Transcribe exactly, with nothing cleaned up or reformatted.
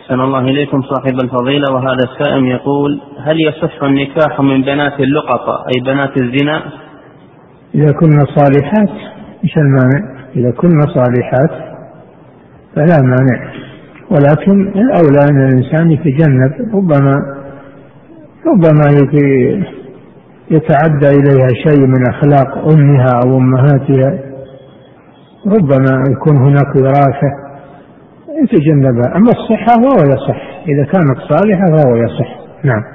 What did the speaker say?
أحسن الله إليكم صاحب الفضيلة. وهذا السائل يقول: هل يصح النكاح من بنات اللقطة أي بنات الزنا؟ إذا كنا صالحات إيش المانع؟ إذا كنا صالحات فلا مانع، ولكن الأولى أن الإنسان يتجنب، ربما ربما يتعدى إليها شيء من أخلاق أمها أو أمهاتها، ربما يكون هناك وراثة يتجنبها. أما الصحة فهو يصح، إذا كانت صالحة فهو يصح. نعم.